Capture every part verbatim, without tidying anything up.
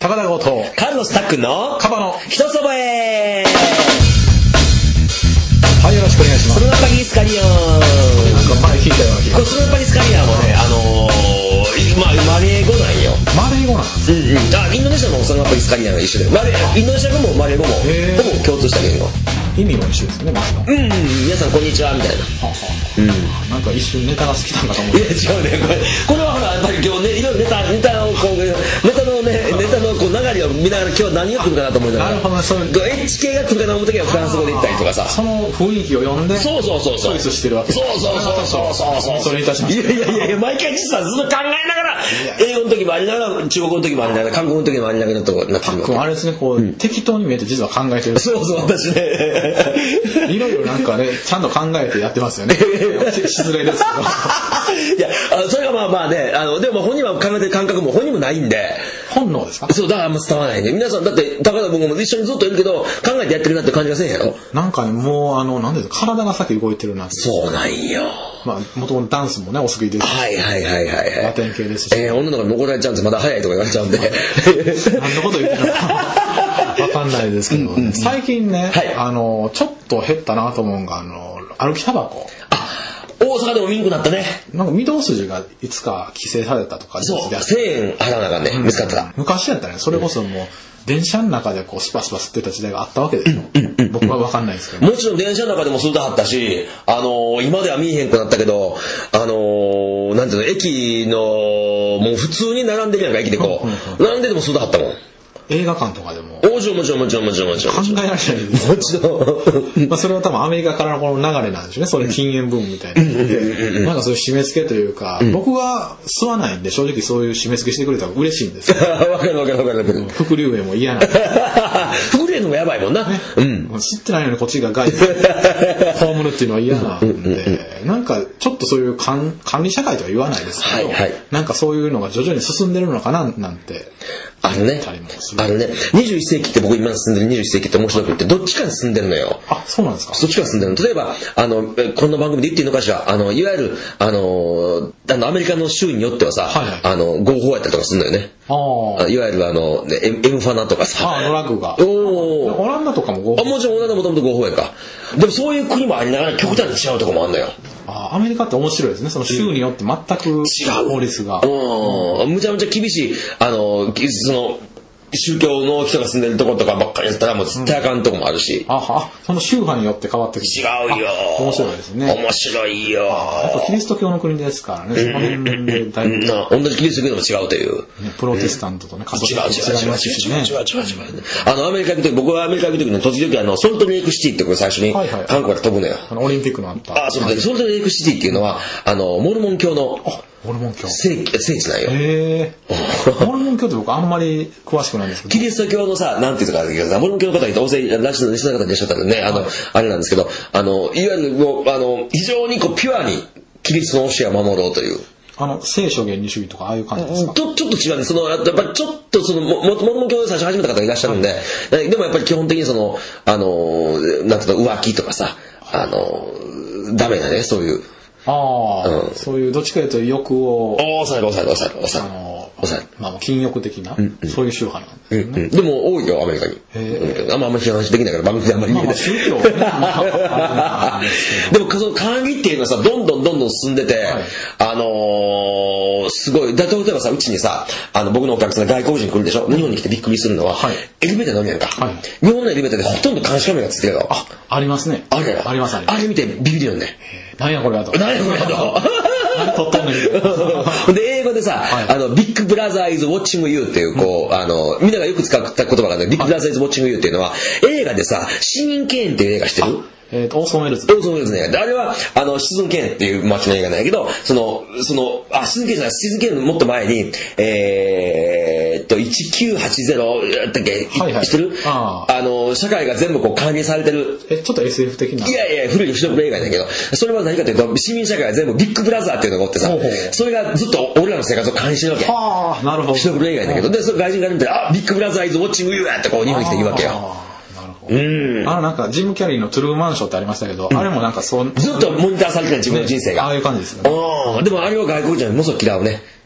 高田剛とカルロスタックのカバの一そばへ。 はい、よろしくお願いします。 そのナパギスカリアン。 なんか前聞いたような気が。 これそのナパギスカリアンはね、あのー、まあマレー語なんよ。 マレー語なんです。 うんうん。あ、インドネシアもそのナパギスカリアンが一緒で、マレーインドネシア語もマレー語もほぼ共通した言語。 意味も一緒ですね、まずは。 うん、皆さんこんにちはみたいな。 ははうん、なんか一瞬ネタが好きなんかと思う。 いや違うね、これこれはほらやっぱり今日ね、いろいろネタネタをこうネタのねネタのこう流れを見ながら今日は何が来るかなと思いながら。なるほど、そういうエッチ系が来るかな思う時はフランス語で言ったりとかさ。その雰囲気を読んで。そうそうそうそう。チョイスしてるわけ。そうそうそうそうそうそう。それにいたしました。いやいやいや毎回実はずっと考えながら英語の時もありながら中国語の時もありながら韓国の時もありながらとなってるわけ。あれですね、こう、うん、適当に見えて実は考えてる。そうそう私ね。いろいろなんかねちゃんと考えてやってますよね。失礼ですけど。 いやそれがまあまあね、あのでも本人は考えてる感覚も本人もないんで。 本能ですか。 そうだからあんま伝わらないね。皆さんだって高田君も一緒にずっといるけど考えてやってるなって感じがせんやろ。 なんかねもうあのなんですか体が先動いてるなって。そうなんよ。 まあもともとダンスもねお好きですし。 はいはいはいはいはい。 ラテン系ですし。 えー、女の子に怒られちゃうんですまだ早いとか言われちゃうんで。 何のこと言ってるのかわかんないですけど、ね、うんうん、最近ね、はい、あのちょっと減ったなと思うのがあの歩きタバコ。 大阪でも見んくなったね。 なんか御堂筋がいつか規制されたとか。 そうせんえん払わなあかんね、うん、見つかったら。 昔やったらねそれこそもう電車の中でこうスパスパ吸ってた時代があったわけですよ、うんうんうん、僕は分かんないですけど、 もちろん電車の中でも吸うたはったし、あのー、今では見えへんくなったけど、あのー、なんていうの駅のもう普通に並んでるやんか駅でこう、うんうんうん、並んでても吸うたはったもん。 映画館とかでももちろんもちろんもちろんもちろんもちろん考えられないですもちろん。 まあそれは多分アメリカからのこの流れなんでしょうね。それ禁煙ブームみたいなでなんかそういう締め付けというか、うん、僕は吸わないんで正直そういう締め付けしてくれたら嬉しいんですよ。 わかるわかるわかるわかる。 副流煙も嫌なんで。 副流煙もやばいもんな、ね、うん、 吸ってないのにこっちが害で葬るっていうのは嫌なんで、なんかちょっとそういう管理社会とは言わないですけど、はいはい、なんかそういうのが徐々に進んでるのかななんてあるね。あるね。にじゅういっ世紀って僕今住んでるにじゅういっ世紀って面白くってどっちかに住んでるのよ。 あ、そうなんですか。 どっちかに住んでるの。例えばあのこの番組で言っていいのかしら。あのいわゆるあのあのアメリカの州によってはさ、はいはい、あの合法やったりとかするのよね。あいわゆるあの M, M ファナとかさ。 あドラッグが。 おオランダとかも合法。 あもちろんオランダもともと合法やか。でもそういう国もありながら極端に違うところもあるのよ。 あアメリカって面白いですね。その州によって全く違う法律が。 うん。むちゃむちゃ厳しいあのその。宗教の人が住んでるところとかばっかりやったらもう絶対あかんとこもあるし、 うん、あはその宗派によって変わってくる。 違うよ。 面白いですね。 面白いよ。 やっぱキリスト教の国ですからね、その辺でだいぶ、 うん、同じキリスト教でも違うという、 ね、プロテスタントとね、カトリックと違いますしね。違う違う違う違う違う。あのアメリカ行く時僕はアメリカ行く時の時々あのソルトレイクシティってこれ最初に韓国から飛ぶのよ。 あのオリンピックのあった。 あそうだ、ソルトレイクシティっていうのはあのモルモン教のモルモン教聖地なんよ。 へー。モルモン教って僕あんまり詳しくないんですけど。 キリスト教のさ、なんていうかさ、モルモン教の方が大勢ラジオのリスナーの方いらっしゃったんでね、あの、はい、あれなんですけど、あのいわゆるもうあの非常にこうピュアにキリストの教えを守ろうという。 あの聖書原理主義とかああいう感じですか。 ちょちょっと違うんです。そのやっぱりちょっとそのモルモン教で最初始めた方がいらっしゃるんで、はい、でもやっぱり基本的にそのあのなんていうの浮気とかさ、あのダメだねそういう。 ああ、うん、そういうどっちかというと欲を抑える抑える抑える抑える。 あの抑える。まあ禁欲的な、うんうん、そういう宗派なんですね、 うんうん。でも多いよアメリカに。へあんまあんま批判できないから番組であんまり言えない。 まあ、宗教はね。 でもその管理っていうのはさどんどんどんどん進んでて、はい、あのー、すごいだ例えばさうちにさあの僕のお客さんが外国人来るでしょ。日本に来てびっくりするのは、はい、エレベーター乗るやんか、はい。日本のエレベーターでほとんど監視カメラがついてるよ。 あありますね。 あれありますあります。 あれ見てビビるよね。 何やこれだと。 何やこれだと。 撮ったんだけどで英語でさ、はい、あのビッグブラザー is watching you っていうこう、うん、あのみんながよく使った言葉がねビッグブラザー is watching you っていうのは映画でさ市民権っていう映画知ってる？ えー、とオーソンウェルズ。 オーソンウェルズね。あれはあのシズン・ケンっていう街の映画なんやけど、そのそのあシズン・ケンじゃないシズン・ケンのもっと前にえー、っといちきゅうはちゼロだったっけ、はいはい、知ってる？ああの社会が全部こう管理されてる。 えちょっと エスエフ 的な。 いやいや古い白黒映画だけど、それは何かというと市民社会が全部ビッグブラザーっていうのがおってさ、ほうほうそれがずっと俺らの生活を管理してるわけ。 はあなるほど。 白黒映画だけど、でそれ外人が見てあビッグブラザー is watching you やってこう日本に来て言うわけよ。うん、 あのなんかジム・キャリーのトゥルーマンショーってありましたけど、うん、あれもなんかそうずっとモニターされてた自分の人生が、 ああいう感じですよね。 でもあれは外国人はものすごく嫌うね。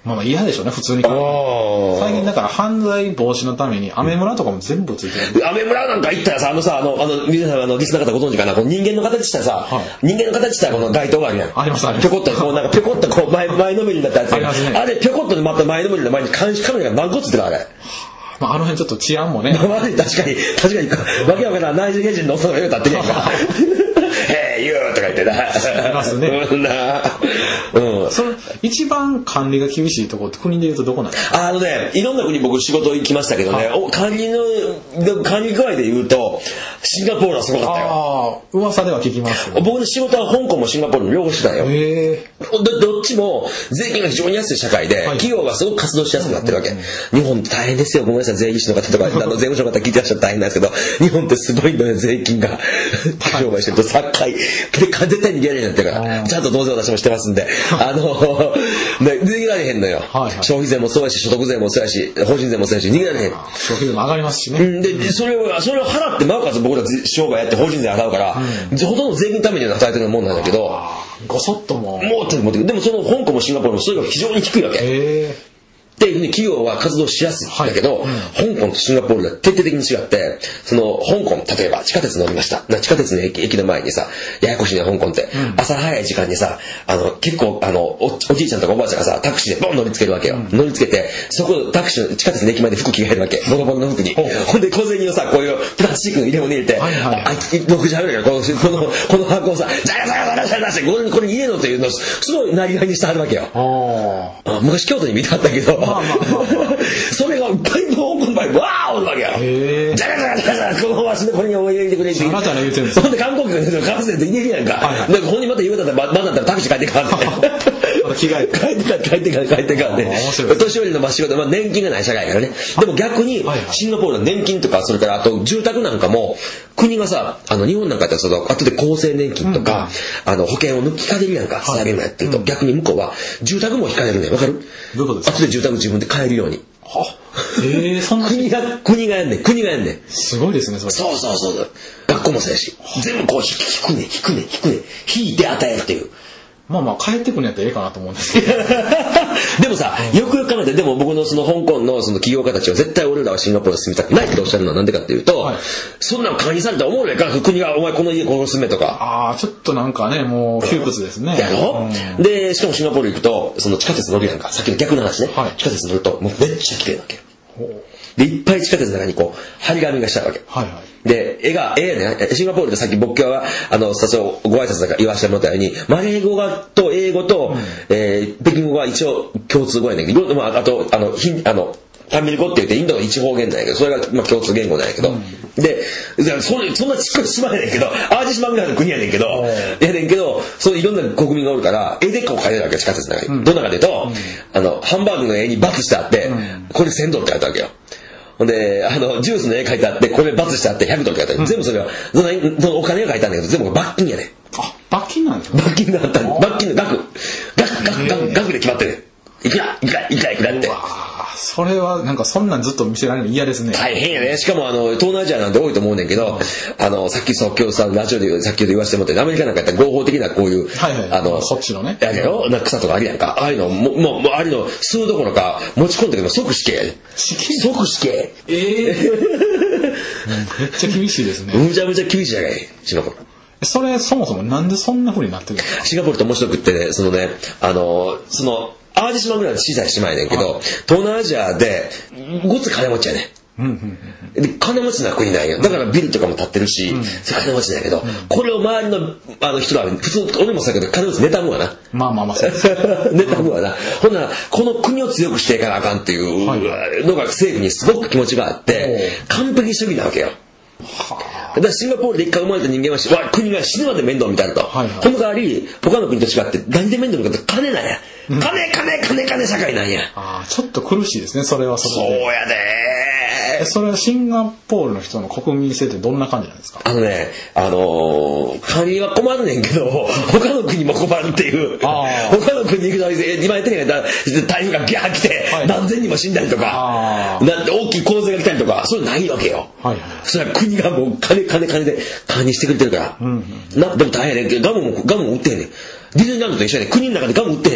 まあ嫌でしょうね、普通に。最近だから犯罪防止のためにアメ村とかも全部ついてる。 アメ村なんか行ったらさ、あのさ、あの、あの、皆さん、あの、リスナー方ご存知かな、この人間の形したさ、はい、人間の形したこの街灯があるやん。 ありますあります。 ぴょこっと、こう、なんかぴょこっとこう、前、前のめりになったやつ。ありますね。あれ、ぴょこっとでまた前のめりの前に監視カメラが何個ついてるあれ。 まあ、あの辺ちょっと治安もね。 まあ、確かに、確かに、わけわからんナイジェリア人のおっさんが言うたってるやんか。へえ、言うとか言ってな。 いますね。うん。それ、一番管理が厳しいところって国で言うとどこなんですか？ あのね、いろんな国僕仕事行きましたけどね、はい、お管理の、管理具合で言うと、シンガポールはすごかったよ。 ああ、噂では聞きます、ね。 僕の仕事は香港もシンガポールも両方してたよ。へえ。ど, どっちも税金が非常に安い社会で、はい、企業がすごく活動しやすくなってるわけ。うんうんうん、日本って大変ですよ。ごめんなさい、税理士の方とか、あの税務署の方聞いてらっしゃったら大変なんですけど、日本ってすごいのよ、税金が。商売してるとさっかい。絶対に逃げられないってから、ちゃんと納税私もしてますんで、あの、逃げられへんのよ。はいはい、消費税もそうやし、所得税もそうやし、法人税もそうやし、逃げられへん。 消費税も上がりますしね。 で、それを、それを払って、なおかつ僕ら商売やって法人税払うから、うん、ほとんど税金のために働いてるもんなんだけど、 ごそっとも。 もうって持ってくる。でもその香港もシンガポールもそれが非常に低いわけ。へーっていうふうに企業は活動しやすいんだけど、はいうん、香港とシンガポールでは徹底的に違って、その香港、例えば地下鉄乗りました。地下鉄の 駅, 駅の前にさ、ややこしいね、香港って、うん。朝早い時間にさ、あの、結構、あのお、おじいちゃんとかおばあちゃんがさ、タクシーでボン乗りつけるわけよ。うん、乗りつけて、そこ、タクシー、地下鉄の駅前で服着替えるわけ。ボロボロの服に。ほんで、小銭をさ、こういうプラスチックの入れ物入れて、はいはい、あ、ろくじはんぐらいこの、この、この箱をさ、じゃらじゃらじゃらじゃらして、これ、これに入れろというのを、すごいなりがいにしてはるわけよ。あ昔京都に見たんだけど、まあまあまあそれがいっぱいの香港の場合わーおるわけよ。じゃらじゃらじゃらじゃらこのわしでこれに入れてくれってあなたの言うてるんです。 そんで韓国がカプセルで入れるやんか。はいはい、なんかここにまた言うたらまだったらタクシー帰ってかんねん。 着替えて帰ってかん帰ってかん帰ってかんね。年寄りのまあ仕事まあ年金がない社会やからね。でも逆にシンガポールの年金とかそれからあと住宅なんかも国がさあの日本なんかやったらその後で厚生年金とか、うん、あの保険を抜きかれるやんか。サラリーマンやってると、うん、逆に向こうは住宅も引かれるねん。わかる？ どういうことですか？ 後で住宅自分で買えるように。はえー、そんな国が国がやんねん国がやんねん。 すごいですねそれ。 そうそうそうそう。学校もそうやし全部こう引くね引くね引くね引いて与えるっていう。 まあまあ帰ってくるんやったらええかなと思うんですけどでもさ、よくよく考えてでも僕のその香港のその起業家たちは絶対俺らはシンガポールに住みたくないっておっしゃるのはなんでかっていうと、はい、そんなの管理されたら思うねんから国がお前この家ここ住めとか。 ああちょっとなんかねもう窮屈ですね。 やろ、うん、でしかもシンガポール行くとその地下鉄乗るやんか。さっきの逆の話ね、はい、地下鉄乗るともうめっちゃ綺麗なわけよ。でいっぱい地下鉄の中にこう張り紙がしたわけ、はいはい、で絵が絵やねシンガポールでさっき僕はあの最初ご挨拶だから言わせてもらったようにマレー語がと英語と、うんえー、北京語が一応共通語やねんけど、まあ、あとあのヒンあのタミル語って言ってインドの一方言なんやけどそれがまあ共通言語なんやけど、うん、でそれそんなちっこい島やねんけど淡路島ぐらいの国やねんけどやねんけどそういろんな国民がおるから絵でこう描いてるわけ地下鉄の中に、うん、どの中で言うと、うん、あのハンバーグの絵にバツしてあって、うん、これせんドルって書いてあるわけよ。ほんであのジュースの絵描いてあってこれバツしてあってひゃくドルって書いてある、うん、全部それはそのそのお金が書いてあるんだけど全部罰金やねん。 あ罰金なんですか？ 罰金があった罰金の額額額額額で決まってる。いくらいくらいくらいくらって。 それはなんかそんなんずっと見せられるの嫌ですね。 大変やね。しかもあの東南アジアなんて多いと思うねんけど、あのさっきそう今日さラジオでさっき言わせてもらってアメリカなんかやったら合法的なこういう、はいはい、あのそっちのねやけどな草とかあるやんか。ああいうのももうあれの吸うどころか持ち込んでくるの即死刑やで。即死刑。ええー、 めっちゃ厳しいですね。 むちゃむちゃ厳しいじゃないシンガポール。 それそもそもなんでそんな風になってるんですか？ シンガポールって面白くってねそのねあのその淡路島ぐらいの小さい島やねんけど、東南アジアでごつ金持ちやねん、うんうんうん、で金持ちな国なんや。だからビルとかも建ってるし、うん、金持ちなんやけど、うん、これを周りのあの人が普通俺もそうやけど金持ち妬むわな。 まあまあまあそう妬むわな。ほんならこの国を強くしていかなあかんっていうのが政府にすごく気持ちがあって完璧主義なわけよ。はあ、だからシンガポールで一回生まれた人間は国が死ぬまで面倒見たいと、はいはい、この代わり他の国と違って何で面倒見るかって金なんや、うん、金金金金社会なんや。 あちょっと苦しいですねそれはそれで。 そうやでそれはシンガポールの人の国民性ってどんな感じなんですか？ あのねあのー、管理は困るねんけど他の国も困るっていう他の国に行くと今言ってるやつ台風がギャー来て、はい、何千人も死んだりとかなんて大きい洪水が来たりとかそういうのないわけよ、はいはい、それは国がもう金金金で管理してくれてるから、うんうん、なでも大変やねんけどガムもガムも売ってへんねん。ディズニーランドと一緒やねん。国の中でガム売ってへんねん。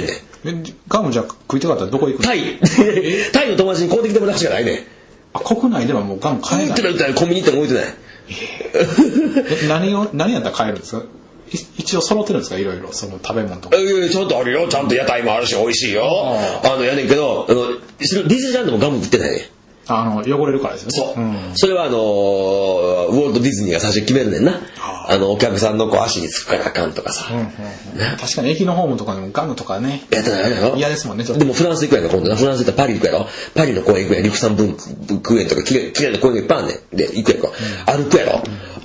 ガムじゃ食いたかったらどこ行くの？ タイタイの友達に買うてきてもらうしかないね。 あ、国内ではもうガム買えない。 売ってない売ってない、コンビニ行っても置いてない。 え何を何やったら買えるんですか？一応揃ってるんですか？いろいろその食べ物とか。 いやいやちゃんとあるよ、ちゃんと屋台もあるし美味しいよ。あのやねんけど、あのディズニーランドもガム売ってないね。 あの汚れるからですよね。 そう、うん、それはあのー、ウォルト・ディズニーが最初決めるねんな。あのお客さんのこう足につくからあかんとかさ、うんうんうん、 確かに駅のホームとかでもガムとかねやったらあれやろ嫌ですもんね。ちょっとでもフランス行くやろ今度な。フランス行ったらパリ行くやろ。パリの公園行くやん。リュクサンブルク園とかきれいな公園がいっぱいあんねん。で行くやろ、うん、歩くやろ、うん、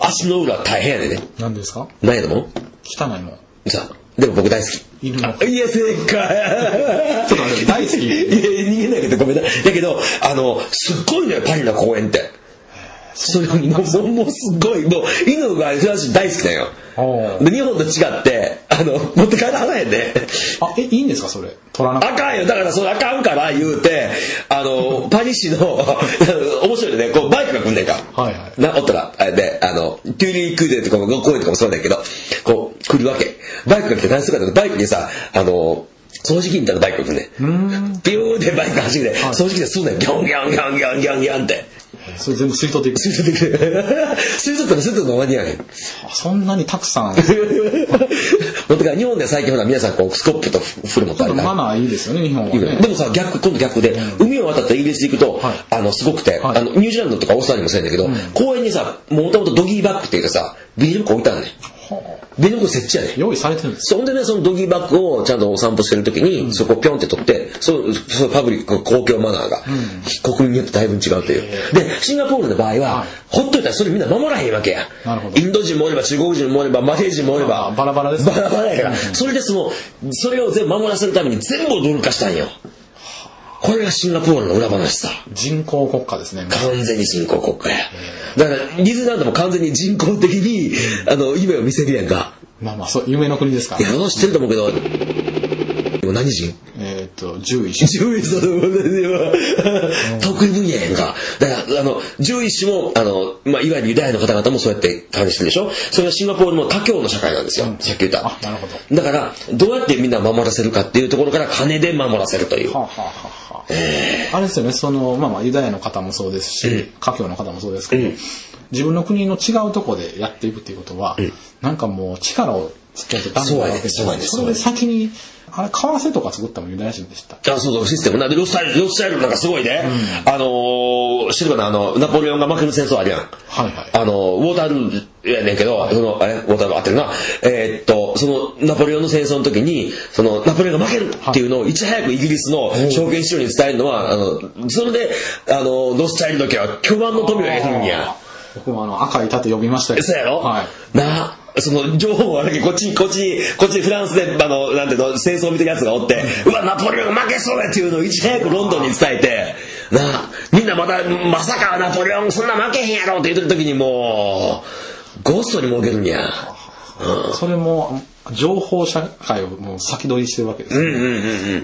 足の裏大変やねんね。 何ですか？ 何やと思う？ 汚いもんさあでも僕大好き。 犬のいや正解ちょっと待って大好き。いや逃げないけどごめんな。だけどあのすっごいのよパリの公園って。それもうもうすごいもう犬がフランス大好きだよ。で日本と違ってあの持って帰らないんで。 あえいいんですかそれ？取らなあかんよ。だからそれあかんから言うてあのパリ市の面白いねこうバイクが来んねんか。 はいはい。 なおったらであのトゥーリークーデとかも公園とかもそうだけどこう来るわけ。バイクが来て何するかってバイクにさあの掃除機みたいなバイクが来んねん。ビューでバイク走って掃除機ですんねん。ギョンギョンギョンギョンギョンギョンって。 それ全部吸い取っていく。 吸い取っていく。吸い取ったら吸い取ったの終わりやねん。 そんなにたくさん。 だから日本で最近ほら皆さんこうスコップとフル持ってあるから。 マナーいいですよね日本は、ね。 でもさ逆今度逆で、うん、海を渡ったイギリスに行くと、はい、あのすごくて、はい、あのニュージーランドとかオーストラリアもそうやんだけど、うん、公園にさもともとドギーバッグっていうかさビニール袋置いてあるねん。ビニール袋設置やねん。 用意されてるんです。 そんでねそのドギーバッグをちゃんとお散歩してる時に、うん、そこをピョンって取ってそそのパブリック公共マナーが、うん、国民によってだいぶ違うという。でシンガポールの場合は、はい、ほっといたらそれみんな守らへんわけや。 なるほど。 インド人もおれば中国人もおればマレー人もおればバラバラです、 ね、バラバラやから、うん、それでそのそれを全部守らせるために全部をドル化したんよ。これがシンガポールの裏話さ。 人工国家ですね。 完全に人工国家や。だからディズニーランドも完全に人工的にあの夢を見せるやんか。 まあまあそう夢の国ですから、 ね。いや知ってると思うけど。何人？ えっと獣医師。 獣医師の得意分野やんか。だからあの獣医師もあのまあいわゆるユダヤの方々もそうやって管理してるでしょ。それはシンガポールも多教の社会なんですよ。うん、さっき言った。 あなるほど。 だからどうやってみんな守らせるかっていうところから金で守らせるという。はあはあはあえー、あれですよね。そのまあまあユダヤの方もそうですし、うん、華僑の方もそうですけど、うん、自分の国の違うところでやっていくっていうことは、うん、なんかもう力をつけてダメなわけですよね。それで先にあれ為替とか作ったのもユダヤ人でした。 あそうそうシステムなでロスタイルロスタイルなんかすごいね。うん、あのー、知るかなあのナポレオンが負ける戦争あるやん。 はいはい。 あのウォータールールやねんけど、はい、そのあれウォータールール合ってるな。えー、っとそのナポレオンの戦争の時にそのナポレオンが負けるっていうのをいち早くイギリスの証券市場に伝えるのはあのそれであのロスタイルの時は巨万の富を得るんや。 僕もあの赤い盾呼びましたけど。 そうやろ。 はい。 なあ。その情報はこっちにこっちにこっちにフランスであのなんていうの戦争を見てるやつがおってうわナポレオン負けそうやっていうのをいち早くロンドンに伝えてなあみんなまたまさかナポレオンそんな負けへんやろって言ってる時にもうゴーストに儲けるんや、 うん、それも情報社会をもう先取りしてるわけですね、 うんうんうんうん、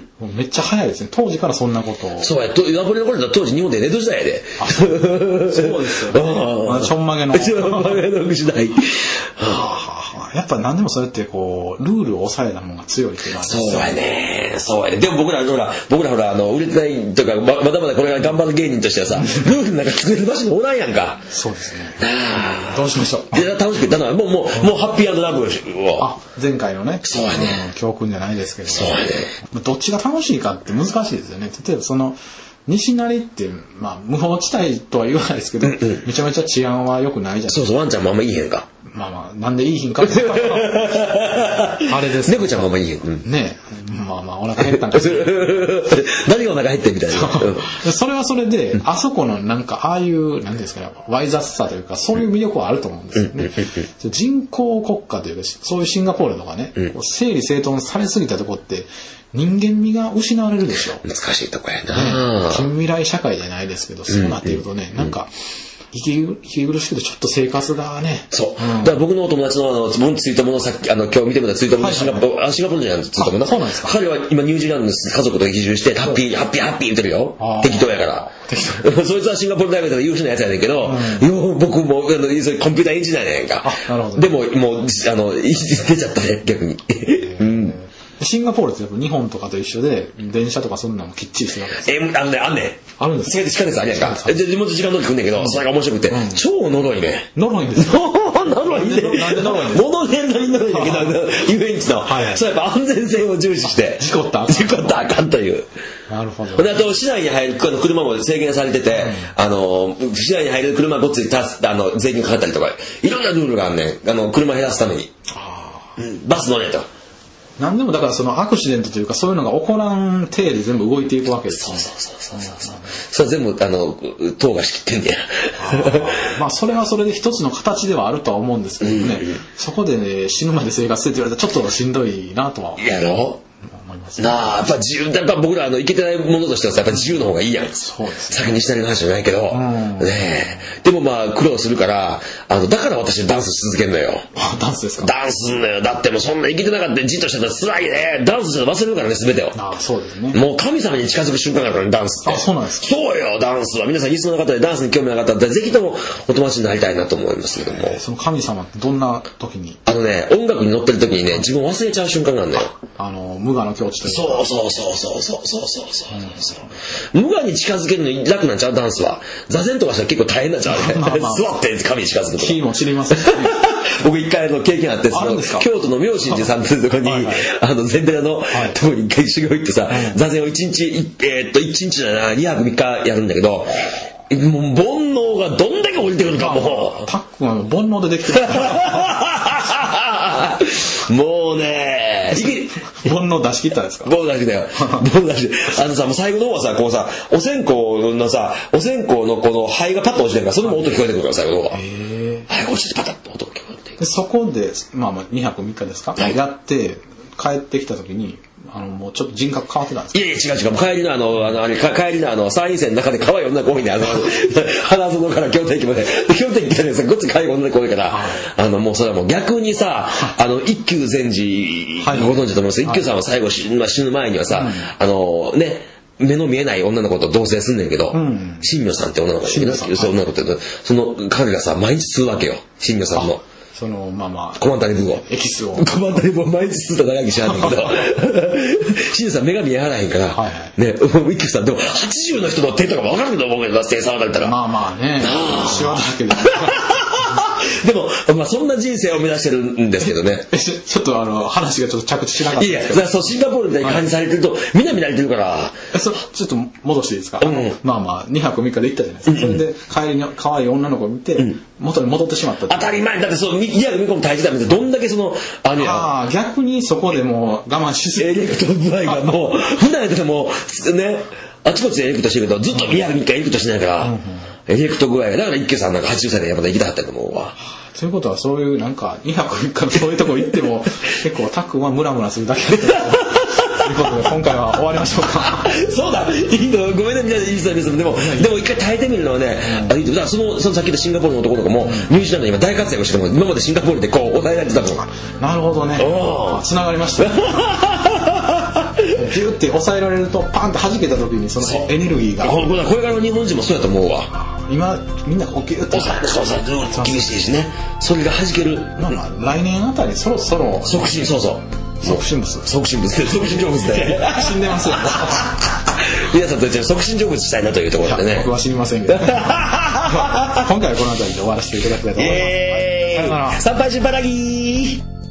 もうめっちゃ早いですね当時からそんなことをそうやナポレオンの頃だ当時日本で江戸時代やであそうですよねまあ、ちょんまげのちょんまげの時代やっぱ何でもそうやってこうルールを抑えたものが強いっていうのはそうやねそうやねでも僕らほら僕らほらあの売れてないとか ま, まだまだこれが頑張る芸人としてはさルールなんか作れる場所がおらんやんかそうですねどうしましょういや楽しく言ったのはもうもう、うん、もうハッピー&ラブをあ前回のねそうやね、 うん、教訓じゃないですけどそうやねどっちが楽しいかって難しいですよね例えばその西成って、まあ、無法地帯とは言わないですけど、うんうん、めちゃめちゃ治安は良くないじゃないですかそうそうワンちゃんもあんまいいへんかまあまあなんでいいひんかってあれです猫ちゃんもあんまいいへん、うん、 ねまあまあお腹減ったんかしら何がお腹減ってみたいなそ, それはそれで、うん、あそこのなんかああいう何ですかねわい雑さというかそういう魅力はあると思うんですよね、うん、人工国家というかそういうシンガポールとかね、うん、整理整頓されすぎたとこって人間味が失われるでしょ難しいとこやな、 ね、近未来社会じゃないですけどそうなっているとね、うん、なんか息苦しくてちょっと生活がねそう、うん、だから僕のお友達のあの僕ツイートものさっきあの今日見てもらったツイートものシンガポールあシンガポールじゃないツイートもなそうなんですか彼は今ニュージーランドに家族と移住してハッピーハッピーハッピー言ってるよ適当やから適当そいつはシンガポール大学で優秀なやつやねんけど、うん、よ僕もあのコンピューターエンジニアやねんかあなるほどでももうあの出ちゃったね逆にうんシンガポールってやっぱ日本とかと一緒で電車とかそんなのもきっちりしてるわけですえあんねあんねあるんですか。 地下鉄あるやんか。でも時間通り来んねんけど、それが面白くて、超呪いね。 呪いんですよ。 呪いね。 なんで呪いんですか。 物ねんなり呪いだけど、遊園地の、そうやっぱ安全性を重視して、 事故った事故ったらあかんという。 なるほど。 であと市内に入る車も制限されてて、あの市内に入る車ごっついたあの税金かかったりとか、いろんなルールがあんねん。あの車減らすために。バス乗れと。 何でもだからそのアクシデントというかそういうのが起こらん体で全部動いていくわけですね。 そうそうそうそうそう。それ全部あの党が仕切ってんねや。 まあそれはそれで一つの形ではあるとは思うんですけどね。うんうん、そこで、ね、死ぬまで生活してって言われたらちょっとしんどいなとは思います。 やろ。なあやっぱ自由やっぱ僕らあのいけてないものとしてはさやっぱ自由の方がいいやん。 そうですね。 先にしたりの話じゃないけど、 うん、 ねえでもまあ苦労するからあのだから私ダンスし続けんのよ。 ダンスですか。 ダンスすんのよ。だってもうそんないけてなかったじっとしてたら辛いね。ダンスしたら忘れるからね全てを。 ああそうですね。 もう神様に近づく瞬間だからねダンスって。 あそうなんですか。 そうよダンスは皆さんリスナーの方でダンスに興味なかったらぜひともお友達になりたいなと思いますけども。 その神様ってどんな時に。 あのね音楽に乗ってる時にね自分を忘れちゃう瞬間があるのよ。 あの無我の境地というか。 そうそうそうそうそうそうそうそうそう、うん、無我に近づけるの楽なんちゃうダンスは。座禅とかしたら結構大変なんちゃうね。まあまあ、座って神に近づくとか。 気も散りますね。 僕一回の経験あってその京都の妙心寺さんというところに、はいはい、あの禅寺のところに一回修行行ってさ、はい、座禅を一日えー、っと一日じゃないにはくみっかやるんだけど。もう煩悩がどんだけ降りてくるかもう。 タックは煩悩でできてる。 もうね煩悩出し切ったんですか。 煩悩出し切ったよ。煩悩出しあのさもう最後の方はさこうさお線香のさお線香のこの灰がパッと落ちてるからそれも音聞こえてくるから最後の方は。はい落ちてパタッと音が聞こえて。 でそこでまあまあにはくみっかですか、はい、やって帰ってきた時にあのもうちょっと人格変わってたんですか。 いやいや違う違う帰りのあのあのあれ帰りのあの参院選の中で可愛い女が多いねあの花園から京都駅まで京都駅からさごっつ可愛い女が多いから、はい、あのもうそれはもう逆にさあの一休禅師ご存知だと思います。一休さんは最後死ぬ前にはさ、はい、あのね目の見えない女の子と同棲すんねんけど、新名さんって女の子がいるんだけど、その女の子ってその彼がさ毎日吸うわけよ新名さんの。 そのまあまあコマンタリブをエキスをコマンタリブを毎日吸ったら長生きしはんねんけど新さん目が見えはらへんから、はいはい、ね一休さんでもはちじゅうの人の手とか分かると思うけど手触られたらまあまあねシワだらけででも、まあ、そんな人生を目指してるんですけどねちょちょっとあの話がちょっと着地しなかったんですけど。 いやそうシンガポールみたいに感じされてると、はい、みんな見られてるからそちょっと戻していいですか、 うん、 まあまあにはくみっかで行ったじゃないですか、うん、それで帰りに可愛い女の子を見て、うん、元に戻ってしまった当たり前だってそういや見込む大事だめてどんだけそのあのああ逆にそこでもう我慢しすぎてエレクト具合がもう普段やったらもうねあちこちでエレクトしてるけどずっとにはくみっかエレクトしないから、うんうん、エレクト具合がだから一休さんなんかはちじゅっさいでやっぱ行きたかったと思うわ。 ということはそういうなんかにはくみっかのそういうとこ行っても結構タックはムラムラするだけだということで今回は終わりましょうか。 そうだいいのごめんねみんなでいいですでもでも一回耐えてみるのはね、うん、あいいだからそのそのさっきのシンガポールの男の子も、うん、ニュージーランドで今大活躍しても今までシンガポールでこう抑えられてたの。 なるほどねつながりましたギュッて抑えられるとパンと弾けた時にそのエネルギーがこれからの日本人もそうやと思うわ。 今みんなこうギュッと抑えて抑えて厳しいしねそれが弾ける。 まあまあ来年あたりそろそろ促進そうそう促進物促進物促進成仏で死んでますよ皆さんと一緒に促進成仏したいなというところでね僕は知りませんけど今回はこの辺りで終わらせていただきたいと思います。 えー、参拝しばらぎー。